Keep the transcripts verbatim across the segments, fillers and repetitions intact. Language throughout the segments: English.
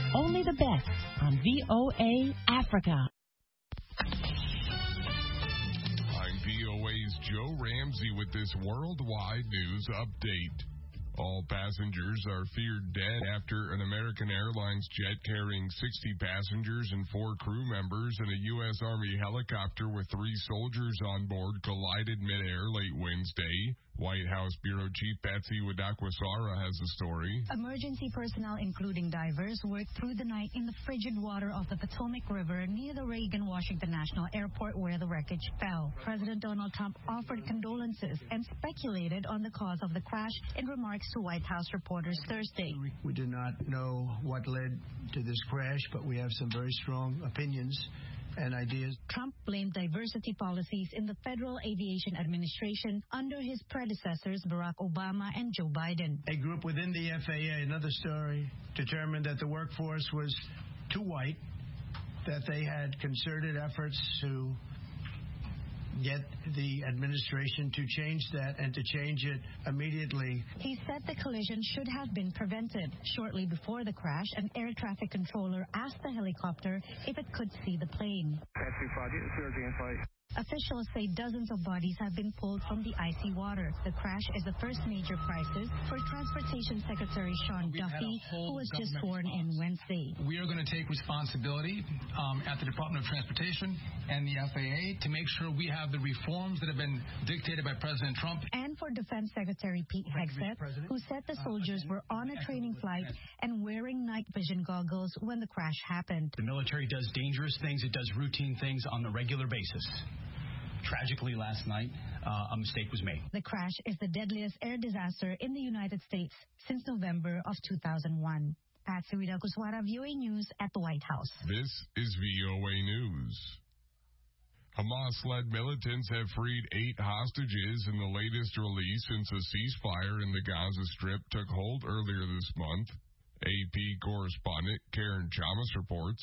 Only the best on V O A Africa. I'm V O A's Joe Ramsey with this worldwide news update. All passengers are feared dead after an American Airlines jet carrying sixty passengers and four crew members and a U S Army helicopter with three soldiers on board collided midair late Wednesday. White House Bureau Chief Patsy Widakwasara has the story. Emergency personnel, including divers, worked through the night in the frigid water of the Potomac River near the Reagan-Washington National Airport where the wreckage fell. President Donald Trump offered condolences and speculated on the cause of the crash in remarks to White House reporters Thursday. We do not know what led to this crash, but we have some very strong opinions and ideas. Trump blamed diversity policies in the Federal Aviation Administration under his predecessors Barack Obama and Joe Biden. A group within the F A A, another story, determined that the workforce was too white, that they had concerted efforts to get the administration to change that and to change it immediately. He said the collision should have been prevented. Shortly before the crash, an air traffic controller asked the helicopter if it could see the plane. Officials say dozens of bodies have been pulled from the icy water. The crash is the first major crisis for Transportation Secretary Sean We've Duffy, who was just sworn in Wednesday. We are going to take responsibility um, at the Department of Transportation and the F A A to make sure we have the reforms that have been dictated by President Trump. And for Defense Secretary Pete Hegseth, who said the soldiers were on a training flight and wearing night vision goggles when the crash happened. The military does dangerous things. It does routine things on a regular basis. Tragically, last night, uh, a mistake was made. The crash is the deadliest air disaster in the United States since November of two thousand one. Patsy Widakuswara, V O A News at the White House. This is V O A News. Hamas-led militants have freed eight hostages in the latest release since a ceasefire in the Gaza Strip took hold earlier this month. A P correspondent Karen Chamas reports.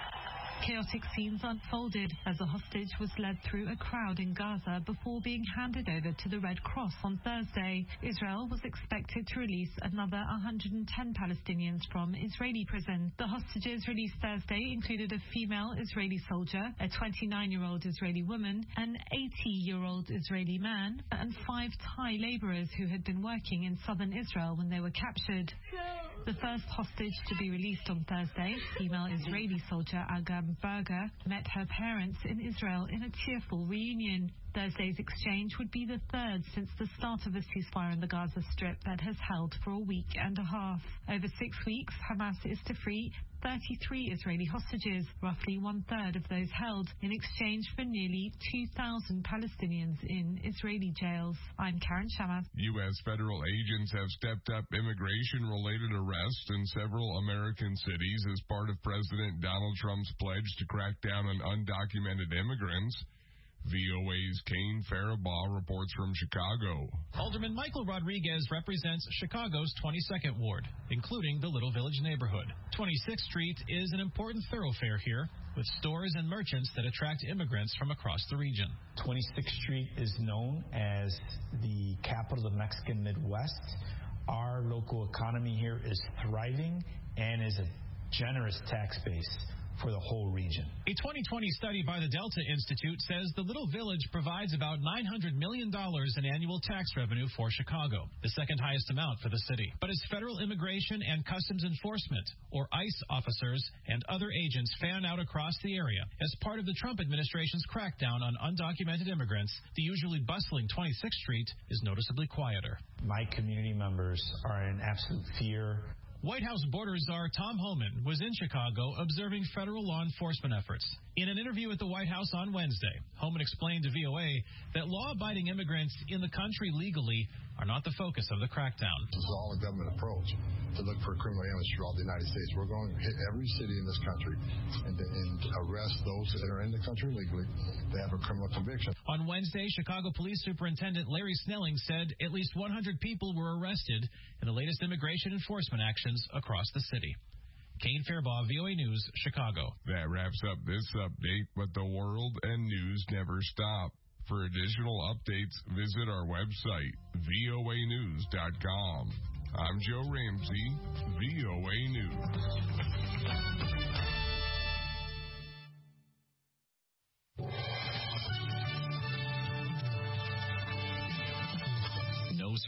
Chaotic scenes unfolded as a hostage was led through a crowd in Gaza before being handed over to the Red Cross on Thursday. Israel was expected to release another one hundred ten Palestinians from Israeli prison. The hostages released Thursday included a female Israeli soldier, a twenty-nine-year-old Israeli woman, an eighty-year-old Israeli man, and five Thai laborers who had been working in southern Israel when they were captured. The first hostage to be released on Thursday, female Israeli soldier Agam Berger, met her parents in Israel in a tearful reunion. Thursday's exchange would be the third since the start of a ceasefire in the Gaza Strip that has held for a week and a half. Over six weeks, Hamas is to free thirty-three Israeli hostages, roughly one-third of those held, in exchange for nearly two thousand Palestinians in Israeli jails. I'm Karen Chamas. U S federal agents have stepped up immigration-related arrests in several American cities as part of President Donald Trump's pledge to crack down on undocumented immigrants. V O A's Kane Faribaugh reports from Chicago. Alderman Michael Rodriguez represents Chicago's twenty-second Ward, including the Little Village neighborhood. twenty-sixth Street is an important thoroughfare here, with stores and merchants that attract immigrants from across the region. twenty-sixth Street is known as the capital of the Mexican Midwest. Our local economy here is thriving and is a generous tax base for the whole region. A twenty twenty study by the Delta Institute says the Little Village provides about nine hundred million dollars in annual tax revenue for Chicago, the second highest amount for the city. But as federal immigration and customs enforcement, or ICE officers and other agents fan out across the area as part of the Trump administration's crackdown on undocumented immigrants, the usually bustling twenty-sixth Street is noticeably quieter. My community members are in absolute fear. White House border czar Tom Homan was in Chicago observing federal law enforcement efforts. In an interview at the White House on Wednesday, Homan explained to V O A that law-abiding immigrants in the country legally are not the focus of the crackdown. This is all a government approach to look for criminal aliens throughout the United States. We're going to hit every city in this country and, and arrest those that are in the country legally that have a criminal conviction. On Wednesday, Chicago Police Superintendent Larry Snelling said at least one hundred people were arrested in the latest immigration enforcement actions across the city. Kane Faribaugh, V O A News, Chicago. That wraps up this update, but the world and news never stop. For additional updates, visit our website, V O A news dot com. I'm Joe Ramsey, V O A News.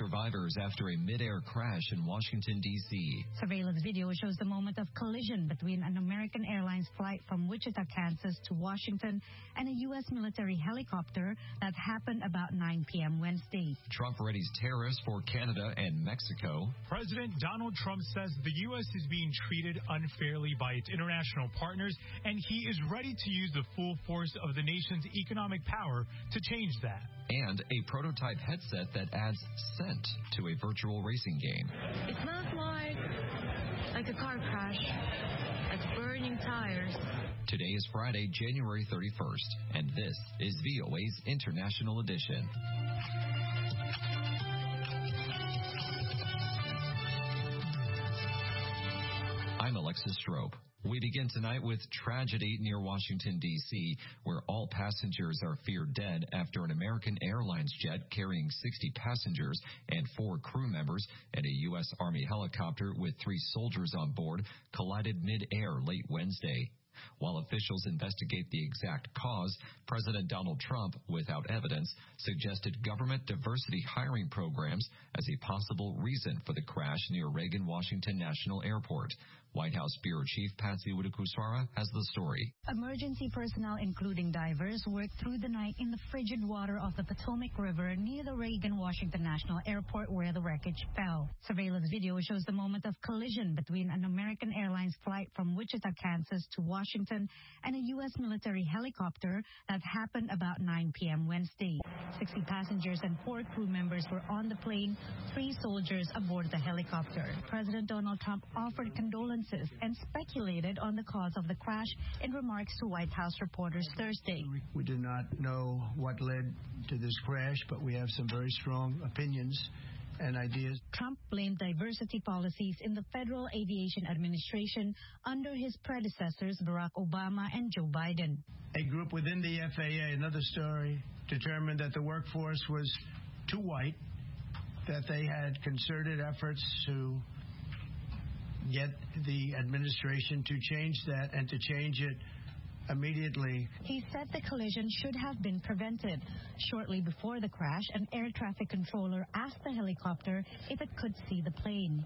survivors after a mid-air crash in Washington, D C Surveillance video shows the moment of collision between an American Airlines flight from Wichita, Kansas to Washington and a U S military helicopter that happened about nine p.m. Wednesday. Trump readies tariffs for Canada and Mexico. President Donald Trump says the U S is being treated unfairly by its international partners, and he is ready to use the full force of the nation's economic power to change that. And a prototype headset that adds scent to a virtual racing game. It smells like, like a car crash, like burning tires. Today is Friday, January thirty-first, and this is V O A's International Edition. I'm Alexis Strope. We begin tonight with tragedy near Washington, D C, where all passengers are feared dead after an American Airlines jet carrying sixty passengers and four crew members and a U S Army helicopter with three soldiers on board collided mid-air late Wednesday. While officials investigate the exact cause, President Donald Trump, without evidence, suggested government diversity hiring programs as a possible reason for the crash near Reagan Washington National Airport. White House Bureau Chief Patsy Widakuswara has the story. Emergency personnel, including divers, worked through the night in the frigid water of the Potomac River near the Reagan Washington National Airport where the wreckage fell. Surveillance video shows the moment of collision between an American Airlines flight from Wichita, Kansas to Washington and a U S military helicopter that happened about nine p.m. Wednesday. sixty passengers and four crew members were on the plane, three soldiers aboard the helicopter. President Donald Trump offered condolences and speculated on the cause of the crash in remarks to White House reporters Thursday. We do not know what led to this crash, but we have some very strong opinions and ideas. Trump blamed diversity policies in the Federal Aviation Administration under his predecessors Barack Obama and Joe Biden. A group within the F A A, another story, determined that the workforce was too white, that they had concerted efforts to get the administration to change that and to change it immediately. He said the collision should have been prevented. Shortly before the crash, an air traffic controller asked the helicopter if it could see the plane.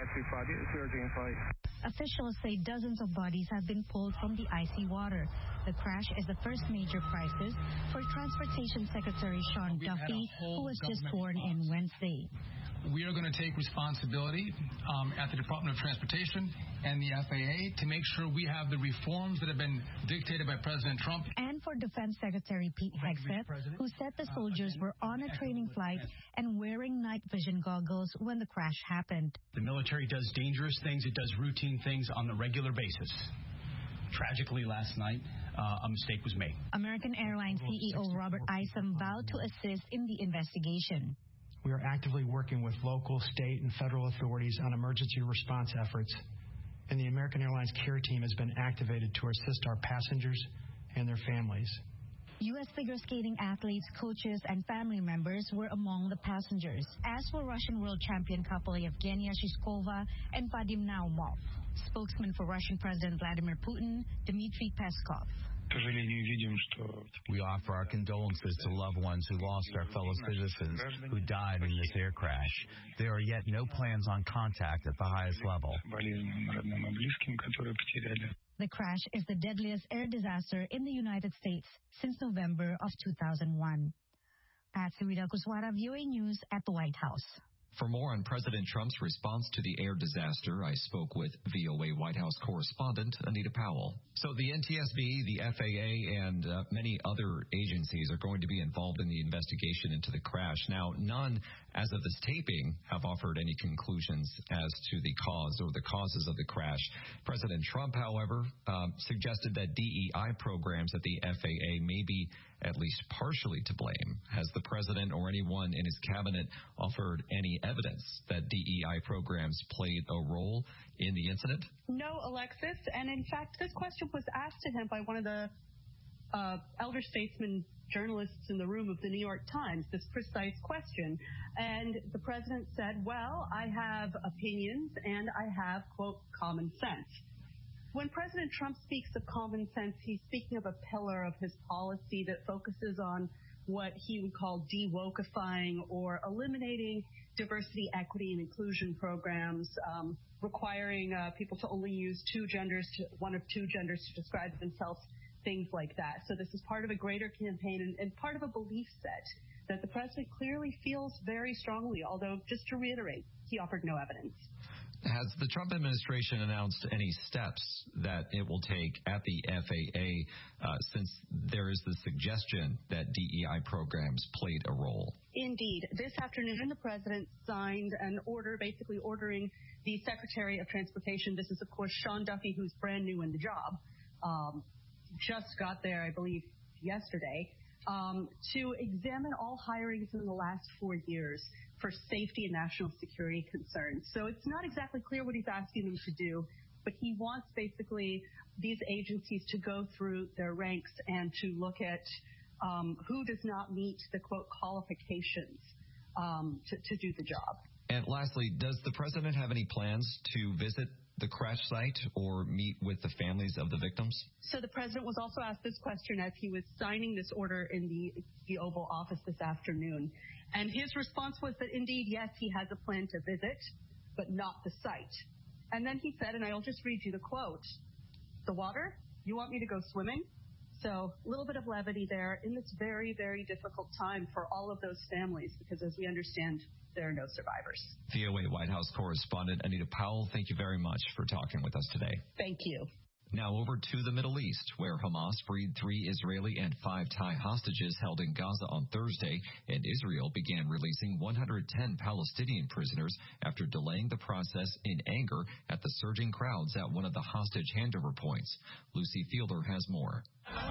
Officials say dozens of bodies have been pulled from the icy water. The crash is the first major crisis for Transportation Secretary Sean Duffy, who was just sworn in Wednesday. We are going to take responsibility um, at the Department of Transportation and the F A A to make sure we have the reforms that have been dictated by President Trump. And for Defense Secretary Pete Hegseth, who said the soldiers were on a training flight and wearing night vision goggles when the crash happened. The military does dangerous things. It does routine things on a regular basis. Tragically, last night, uh, a mistake was made. American Airlines C E O Robert Isom vowed to assist in the investigation. We are actively working with local, state, and federal authorities on emergency response efforts, and the American Airlines care team has been activated to assist our passengers and their families. U S figure skating athletes, coaches, and family members were among the passengers, as were Russian world champion couple Yevgenia Shishkova and Vadim Naumov. Spokesman for Russian President Vladimir Putin, Dmitry Peskov. We offer our condolences to loved ones who lost our fellow citizens who died in this air crash. There are yet no plans on contact at the highest level. The crash is the deadliest air disaster in the United States since November of two thousand one. Patsy Widakuswara, V O A News at the White House. For more on President Trump's response to the air disaster, I spoke with V O A White House correspondent Anita Powell. So the N T S B, the F A A, and uh, many other agencies are going to be involved in the investigation into the crash. Now, none, as of this taping, have offered any conclusions as to the cause or the causes of the crash. President Trump, however, um, suggested that D E I programs at the F A A may be at least partially to blame. Has the president or anyone in his cabinet offered any evidence that D E I programs played a role in the incident? No, Alexis. And in fact, this question was asked to him by one of the uh, elder statesman journalists in the room of the New York Times, this precise question. And the president said, well, I have opinions and I have, quote, common sense. When President Trump speaks of common sense, he's speaking of a pillar of his policy that focuses on what he would call de-wokifying or eliminating diversity, equity, and inclusion programs, um, requiring uh, people to only use two genders, to, one of two genders to describe themselves, things like that. So this is part of a greater campaign and, and part of a belief set that the president clearly feels very strongly, although, just to reiterate, he offered no evidence. Has the Trump administration announced any steps that it will take at the F A A uh, since there is the suggestion that D E I programs played a role? Indeed. This afternoon, the president signed an order basically ordering the Secretary of Transportation, this is, of course, Sean Duffy, who's brand new in the job, um, just got there, I believe, yesterday, um, to examine all hirings in the last four years for safety and national security concerns. So it's not exactly clear what he's asking them to do, but he wants basically these agencies to go through their ranks and to look at um, who does not meet the, quote, qualifications um, to, to do the job. And lastly, does the president have any plans to visit the crash site or meet with the families of the victims? So the president was also asked this question as he was signing this order in the, the Oval Office this afternoon. And his response was that, indeed, yes, he has a plan to visit, but not the site. And then he said, and I'll just read you the quote, "The water? You want me to go swimming?" So a little bit of levity there in this very, very difficult time for all of those families, because as we understand, there are no survivors. V O A White House correspondent Anita Powell, thank you very much for talking with us today. Thank you. Now over to the Middle East, where Hamas freed three Israeli and five Thai hostages held in Gaza on Thursday, and Israel began releasing one hundred ten Palestinian prisoners after delaying the process in anger at the surging crowds at one of the hostage handover points. Lucy Fielder has more.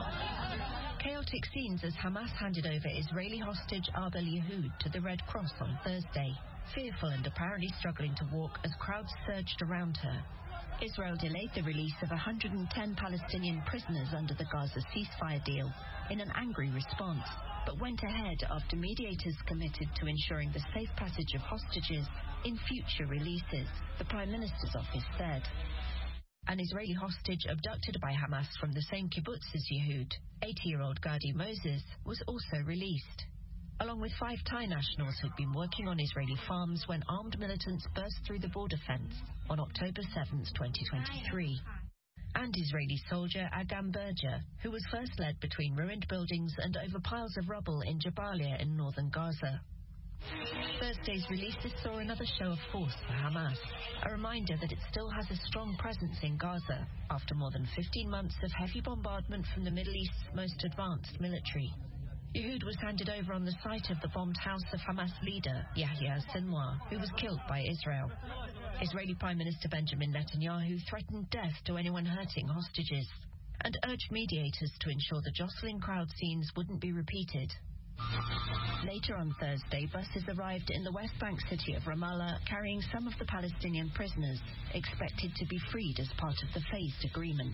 Chaotic scenes as Hamas handed over Israeli hostage Arbel Yehud to the Red Cross on Thursday, fearful and apparently struggling to walk as crowds surged around her. Israel delayed the release of one hundred ten Palestinian prisoners under the Gaza ceasefire deal in an angry response, but went ahead after mediators committed to ensuring the safe passage of hostages in future releases, the Prime Minister's office said. An Israeli hostage abducted by Hamas from the same kibbutz as Yehud, eighty-year-old Gadi Moses, was also released, along with five Thai nationals who'd been working on Israeli farms when armed militants burst through the border fence on October seventh, twenty twenty-three. And Israeli soldier Agam Berger, who was first led between ruined buildings and over piles of rubble in Jabalia in northern Gaza. Thursday's releases saw another show of force for Hamas, a reminder that it still has a strong presence in Gaza after more than fifteen months of heavy bombardment from the Middle East's most advanced military. Yehud was handed over on the site of the bombed house of Hamas leader Yahya Sinwar, who was killed by Israel. Israeli Prime Minister Benjamin Netanyahu threatened death to anyone hurting hostages and urged mediators to ensure the jostling crowd scenes wouldn't be repeated. Later on Thursday, buses arrived in the West Bank city of Ramallah carrying some of the Palestinian prisoners expected to be freed as part of the phased agreement.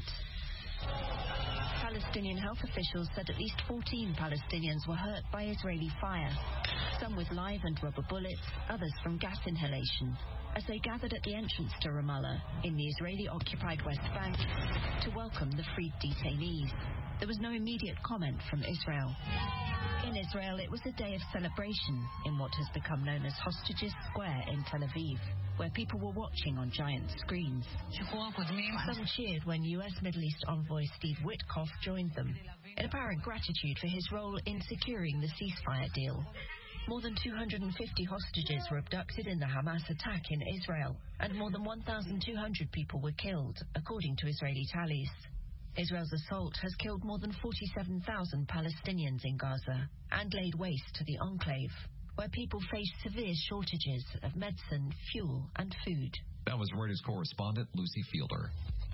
Palestinian health officials said at least fourteen Palestinians were hurt by Israeli fire, some with live and rubber bullets, others from gas inhalation, as they gathered at the entrance to Ramallah in the Israeli-occupied West Bank to welcome the freed detainees. There was no immediate comment from Israel. In Israel, it was a day of celebration in what has become known as Hostages Square in Tel Aviv, where people were watching on giant screens. Some cheered when U S Middle East envoy Steve Witkoff joined them, in apparent gratitude for his role in securing the ceasefire deal. More than two hundred fifty hostages were abducted in the Hamas attack in Israel, and more than one thousand two hundred people were killed, according to Israeli tallies. Israel's assault has killed more than forty-seven thousand Palestinians in Gaza and laid waste to the enclave, where people face severe shortages of medicine, fuel, and food. That was Reuters correspondent Lucy Fielder.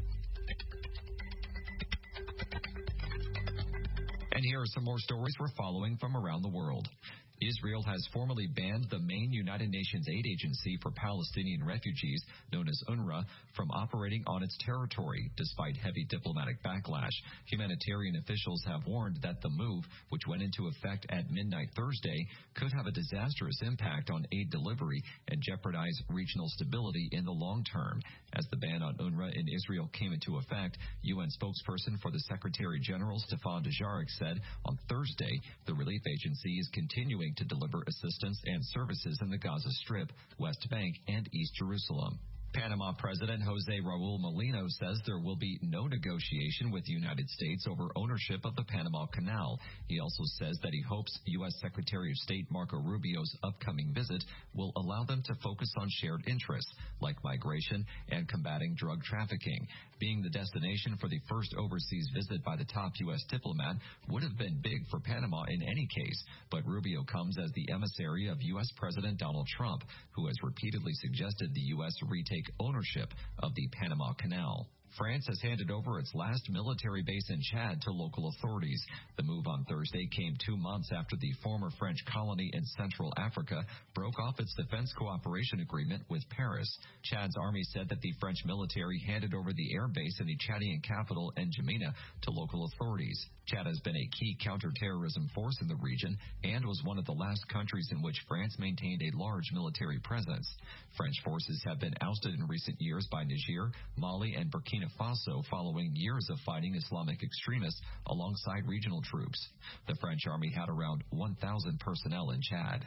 And here are some more stories we're following from around the world. Israel has formally banned the main United Nations aid agency for Palestinian refugees, known as UNRWA, from operating on its territory, despite heavy diplomatic backlash. Humanitarian officials have warned that the move, which went into effect at midnight Thursday, could have a disastrous impact on aid delivery and jeopardize regional stability in the long term. As the ban on UNRWA in Israel came into effect, U N spokesperson for the Secretary General, Stefan Dujarric, said on Thursday the relief agency is continuing continuing to deliver assistance and services in the Gaza Strip, West Bank, and East Jerusalem. Panama President Jose Raul Molino says there will be no negotiation with the United States over ownership of the Panama Canal. He also says that he hopes U S Secretary of State Marco Rubio's upcoming visit will allow them to focus on shared interests like migration and combating drug trafficking. Being the destination for the first overseas visit by the top U S diplomat would have been big for Panama in any case, but Rubio comes as the emissary of U S President Donald Trump, who has repeatedly suggested the U S retake ownership of the Panama Canal. France has handed over its last military base in Chad to local authorities. The move on Thursday came two months after the former French colony in Central Africa broke off its defense cooperation agreement with Paris. Chad's army said that the French military handed over the air base in the Chadian capital, N'Djamena, to local authorities. Chad has been a key counterterrorism force in the region and was one of the last countries in which France maintained a large military presence. French forces have been ousted in recent years by Niger, Mali, and Burkina Faso following years of fighting Islamic extremists alongside regional troops. The French army had around one thousand personnel in Chad.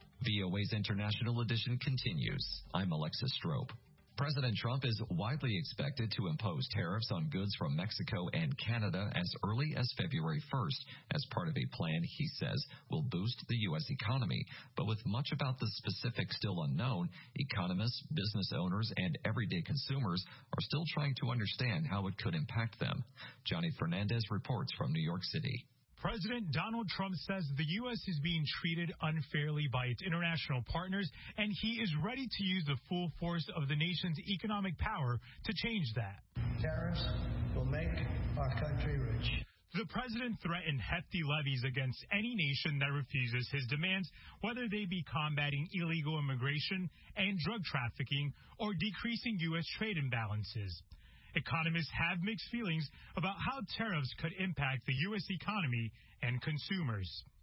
V O A's International Edition continues. I'm Alexis Strope. President Trump is widely expected to impose tariffs on goods from Mexico and Canada as early as February first, as part of a plan he says will boost the U S economy. But with much about the specifics still unknown, economists, business owners, and everyday consumers are still trying to understand how it could impact them. Johnny Fernandez reports from New York City. President Donald Trump says the U S is being treated unfairly by its international partners, and he is ready to use the full force of the nation's economic power to change that. Tariffs will make our country rich. The president threatened hefty levies against any nation that refuses his demands, whether they be combating illegal immigration and drug trafficking or decreasing U S trade imbalances. Economists have mixed feelings about how tariffs could impact the U S economy and consumers.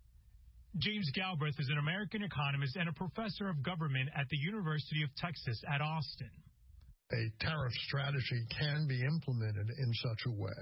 James Galbraith is an American economist and a professor of government at the University of Texas at Austin. A tariff strategy can be implemented in such a way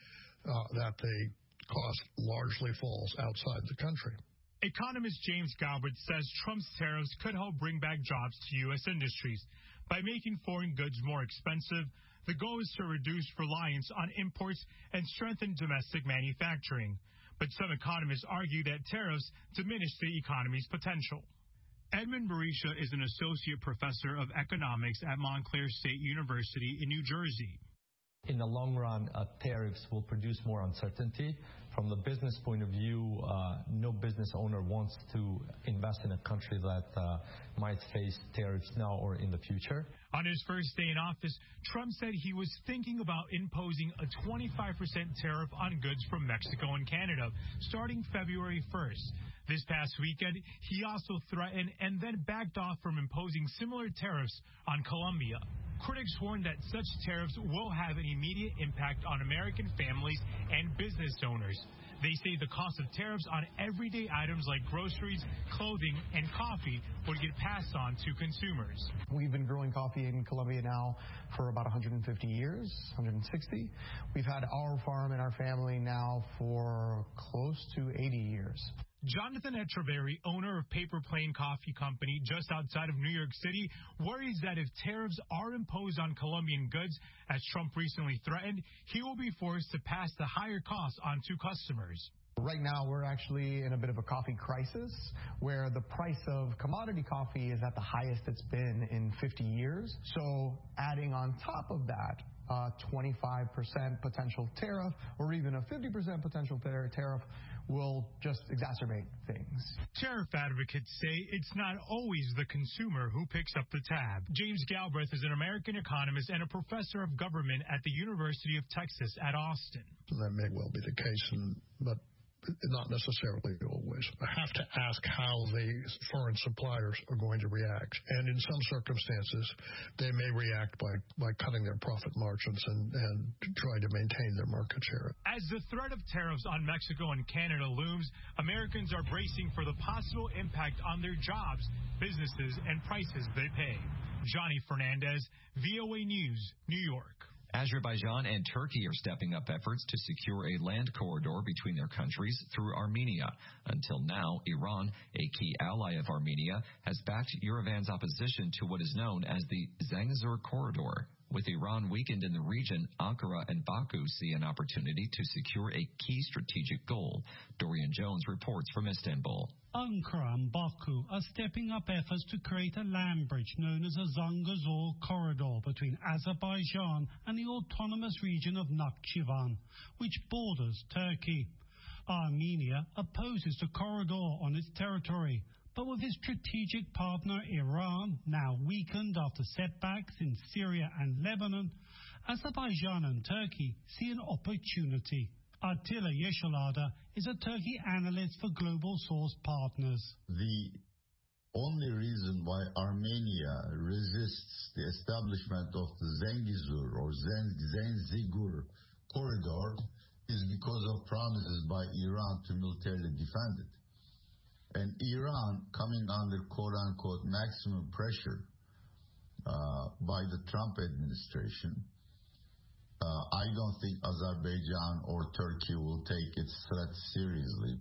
uh, that the cost largely falls outside the country. Economist James Galbraith says Trump's tariffs could help bring back jobs to U S industries. By making foreign goods more expensive, the goal is to reduce reliance on imports and strengthen domestic manufacturing. But some economists argue that tariffs diminish the economy's potential. Edmund Barisha is an associate professor of economics at Montclair State University in New Jersey. In the long run, uh, tariffs will produce more uncertainty. From the business point of view, uh, no business owner wants to invest in a country that uh, might face tariffs now or in the future. On his first day in office, Trump said he was thinking about imposing a twenty-five percent tariff on goods from Mexico and Canada starting February first. This past weekend, he also threatened and then backed off from imposing similar tariffs on Colombia. Critics warn that such tariffs will have an immediate impact on American families and business owners. They say the cost of tariffs on everyday items like groceries, clothing, and coffee would get passed on to consumers. We've been growing coffee in Colombia now for about one hundred fifty years, one hundred sixty. We've had our farm and our family now for close to eighty years. Jonathan Echeverry, owner of Paper Plane Coffee Company just outside of New York City, worries that if tariffs are imposed on Colombian goods, as Trump recently threatened, he will be forced to pass the higher costs on to customers. Right now, we're actually in a bit of a coffee crisis where the price of commodity coffee is at the highest it's been in fifty years. So adding on top of that, a twenty-five percent potential tariff or even a fifty percent potential tariff will just exacerbate things. Tariff advocates say it's not always the consumer who picks up the tab. James Galbraith is an American economist and a professor of government at the University of Texas at Austin. That may well be the case, and, but not necessarily always. I have to ask how the foreign suppliers are going to react. And in some circumstances, they may react by, by cutting their profit margins and, and trying to maintain their market share. As the threat of tariffs on Mexico and Canada looms, Americans are bracing for the possible impact on their jobs, businesses, and prices they pay. Johnny Fernandez, V O A News, New York. Azerbaijan and Turkey are stepping up efforts to secure a land corridor between their countries through Armenia. Until now, Iran, a key ally of Armenia, has backed Yerevan's opposition to what is known as the Zangezur Corridor. With Iran weakened in the region, Ankara and Baku see an opportunity to secure a key strategic goal. Dorian Jones reports from Istanbul. Ankara and Baku are stepping up efforts to create a land bridge known as a Zangezur Corridor between Azerbaijan and the autonomous region of Nakhchivan, which borders Turkey. Armenia opposes the corridor on its territory, but with its strategic partner Iran now weakened after setbacks in Syria and Lebanon, Azerbaijan and Turkey see an opportunity. Attila Yeşilada is a Turkey analyst for Global Source Partners. The only reason why Armenia resists the establishment of the Zangezur or Zanzigur corridor is because of promises by Iran to militarily defend it. And Iran coming under quote-unquote maximum pressure uh, by the Trump administration, uh, I don't think Azerbaijan or Turkey will take its threat seriously.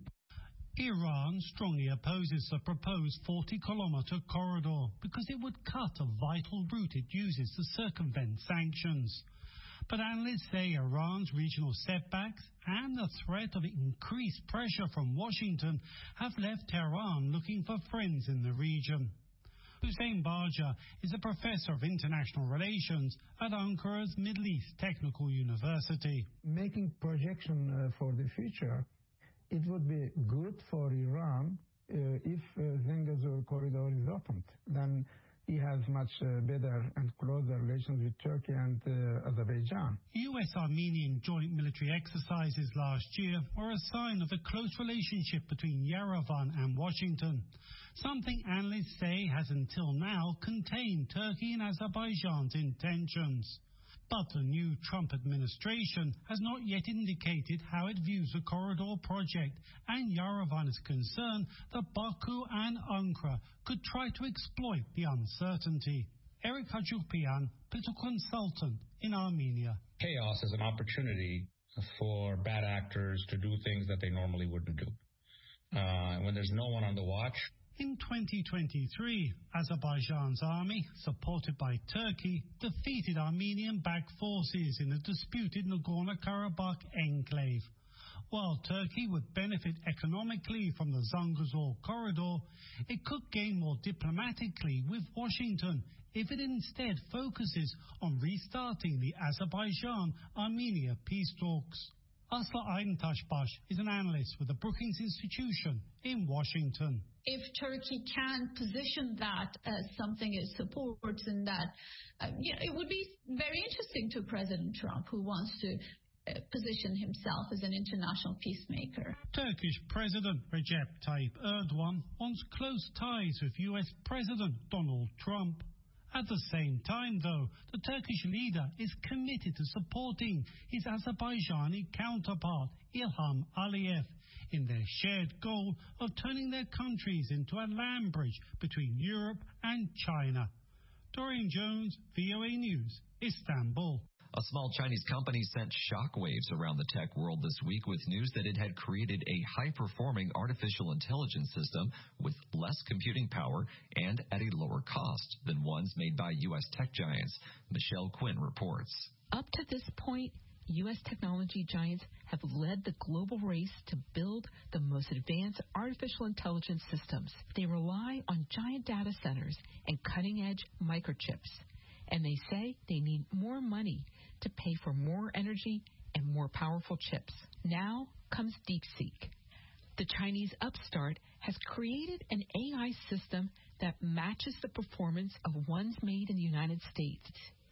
Iran strongly opposes the proposed forty kilometer corridor because it would cut a vital route it uses to circumvent sanctions. But analysts say Iran's regional setbacks and the threat of increased pressure from Washington have left Tehran looking for friends in the region. Hussein Baja is a professor of international relations at Ankara's Middle East Technical University. Making projection uh, for the future, it would be good for Iran uh, if uh, Zangezur corridor is opened. Then he has much uh, better and closer relations with Turkey and uh, Azerbaijan. U S-Armenian joint military exercises last year were a sign of the close relationship between Yerevan and Washington, something analysts say has until now contained Turkey and Azerbaijan's intentions. But the new Trump administration has not yet indicated how it views the corridor project, and Yerevan is concerned that Baku and Ankara could try to exploit the uncertainty. Eric Hajupian, political consultant in Armenia. Chaos is an opportunity for bad actors to do things that they normally wouldn't do. Uh, when there's no one on the watch. In twenty twenty-three, Azerbaijan's army, supported by Turkey, defeated Armenian-backed forces in the disputed Nagorno-Karabakh enclave. While Turkey would benefit economically from the Zangezur corridor, it could gain more diplomatically with Washington if it instead focuses on restarting the Azerbaijan-Armenia peace talks. Aslı Ayntaşbaş is an analyst with the Brookings Institution in Washington. If Turkey can position that as something it supports, and that uh, you know, it would be very interesting to President Trump, who wants to uh, position himself as an international peacemaker. Turkish President Recep Tayyip Erdogan wants close ties with U S President Donald Trump. At the same time, though, the Turkish leader is committed to supporting his Azerbaijani counterpart, Ilham Aliyev, in their shared goal of turning their countries into a land bridge between Europe and China. Dorian Jones, V O A News, Istanbul. A small Chinese company sent shockwaves around the tech world this week with news that it had created a high-performing artificial intelligence system with less computing power and at a lower cost than ones made by U S tech giants. Michelle Quinn reports. Up to this point, U S technology giants have led the global race to build the most advanced artificial intelligence systems. They rely on giant data centers and cutting-edge microchips. And they say they need more money to pay for more energy and more powerful chips. Now comes DeepSeek. The Chinese upstart has created an A I system that matches the performance of ones made in the United States.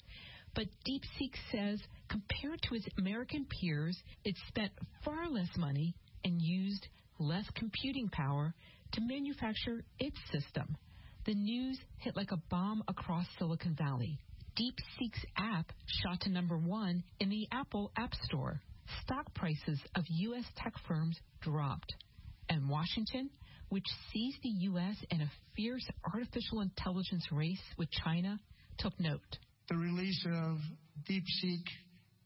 But DeepSeek says compared to its American peers, it spent far less money and used less computing power to manufacture its system. The news hit like a bomb across Silicon Valley. DeepSeek's app shot to number one in the Apple App Store. Stock prices of U S tech firms dropped. And Washington, which sees the U S in a fierce artificial intelligence race with China, took note. The release of DeepSeek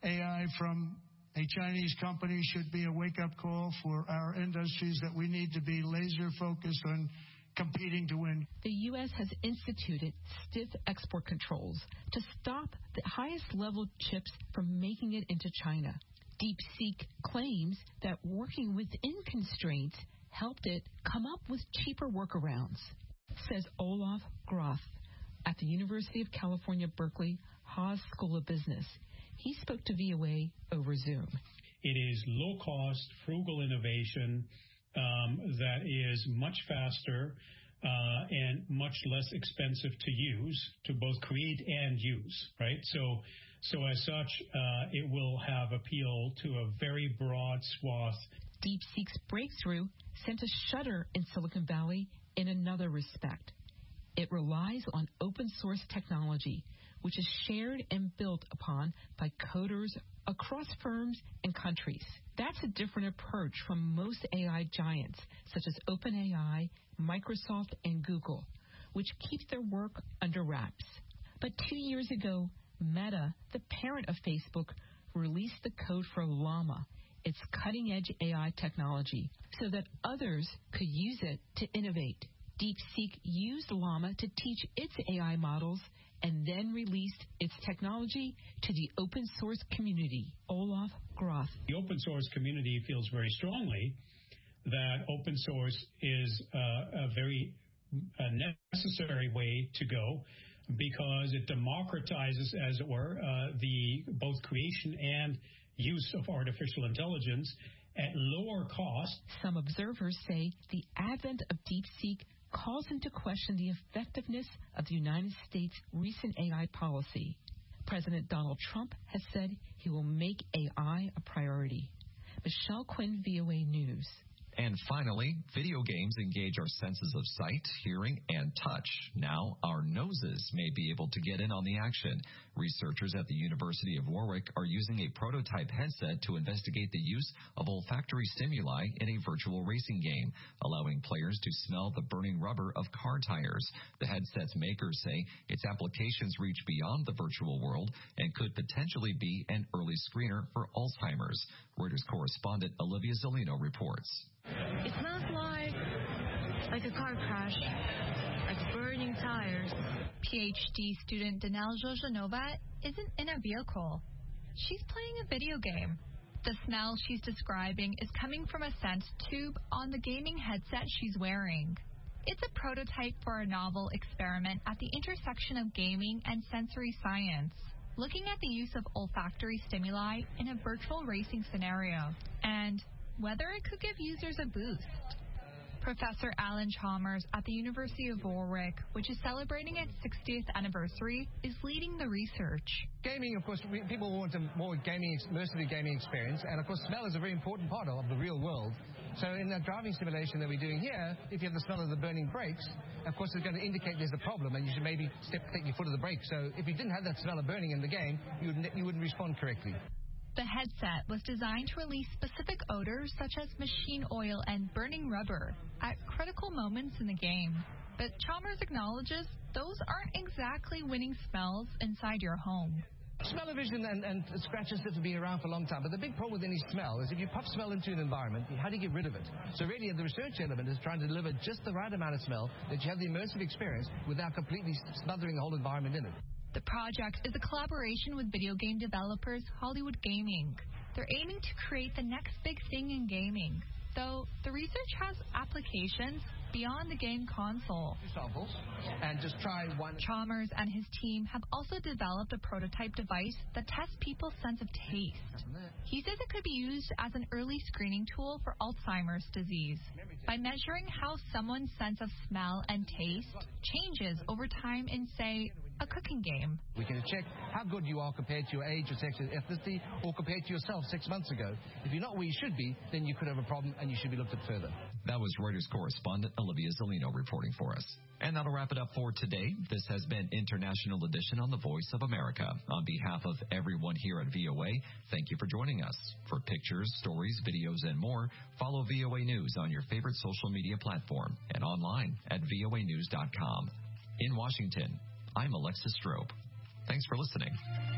A I from a Chinese company should be a wake-up call for our industries that we need to be laser-focused on competing to win. The U S has instituted stiff export controls to stop the highest-level chips from making it into China. DeepSeek claims that working within constraints helped it come up with cheaper workarounds, says Olaf Groth at the University of California, Berkeley, Haas School of Business. He spoke to V O A over Zoom. It is low-cost, frugal innovation um, that is much faster uh, and much less expensive to use, to both create and use, right? So, so as such, uh, it will have appeal to a very broad swath. DeepSeek's breakthrough sent a shudder in Silicon Valley in another respect. It relies on open-source technology, which is shared and built upon by coders across firms and countries. That's a different approach from most A I giants, such as OpenAI, Microsoft, and Google, which keep their work under wraps. But two years ago, Meta, the parent of Facebook, released the code for Llama, its cutting-edge A I technology, so that others could use it to innovate. DeepSeek used Llama to teach its A I models and then released its technology to the open source community. Olaf Groth. The open source community feels very strongly that open source is uh, a very uh, necessary way to go because it democratizes, as it were, uh, the both creation and use of artificial intelligence at lower cost. Some observers say the advent of DeepSeek calls into question the effectiveness of the United States' recent A I policy. President Donald Trump has said he will make A I a priority. Michelle Quinn, V O A News. And finally, video games engage our senses of sight, hearing, and touch. Now, our noses may be able to get in on the action. Researchers at the University of Warwick are using a prototype headset to investigate the use of olfactory stimuli in a virtual racing game, allowing players to smell the burning rubber of car tires. The headset's makers say its applications reach beyond the virtual world and could potentially be an early screener for Alzheimer's. Reuters correspondent Olivia Zolino reports. It smells like, like a car crash, like burning tires. PhD student Danelle Zhozhanova isn't in a vehicle. She's playing a video game. The smell she's describing is coming from a scent tube on the gaming headset she's wearing. It's a prototype for a novel experiment at the intersection of gaming and sensory science, looking at the use of olfactory stimuli in a virtual racing scenario and whether it could give users a boost. Professor Alan Chalmers at the University of Warwick, which is celebrating its sixtieth anniversary, is leading the research. Gaming, of course, we, people want a more gaming, immersive gaming experience, and of course smell is a very important part of the real world. So in that driving simulation that we're doing here, if you have the smell of the burning brakes, of course it's going to indicate there's a problem and you should maybe step, take your foot of the brake. So if you didn't have that smell of burning in the game, you wouldn't, you wouldn't respond correctly. The headset was designed to release specific odors such as machine oil and burning rubber at critical moments in the game. But Chalmers acknowledges those aren't exactly winning smells inside your home. Smell-o-vision and, and scratch and sniff have been around for a long time, but the big problem with any smell is if you puff smell into an environment, how do you get rid of it? So really the research element is trying to deliver just the right amount of smell that you have the immersive experience without completely smothering the whole environment in it. The project is a collaboration with video game developers Hollywood Gaming. They're aiming to create the next big thing in gaming, though the research has applications beyond the game console. Samples and just try one. Chalmers and his team have also developed a prototype device that tests people's sense of taste. He says it could be used as an early screening tool for Alzheimer's disease by measuring how someone's sense of smell and taste changes over time in, say, a cooking game. We can check how good you are compared to your age or sexual ethnicity or compared to yourself six months ago. If you're not where you should be, then you could have a problem and you should be looked at further. That was Reuters correspondent Olivia Zolino reporting for us. And that'll wrap it up for today. This has been International Edition on the Voice of America. On behalf of everyone here at V O A, thank you for joining us. For pictures, stories, videos, and more, follow V O A News on your favorite social media platform and online at V O A news dot com. In Washington, I'm Alexis Strobe. Thanks for listening.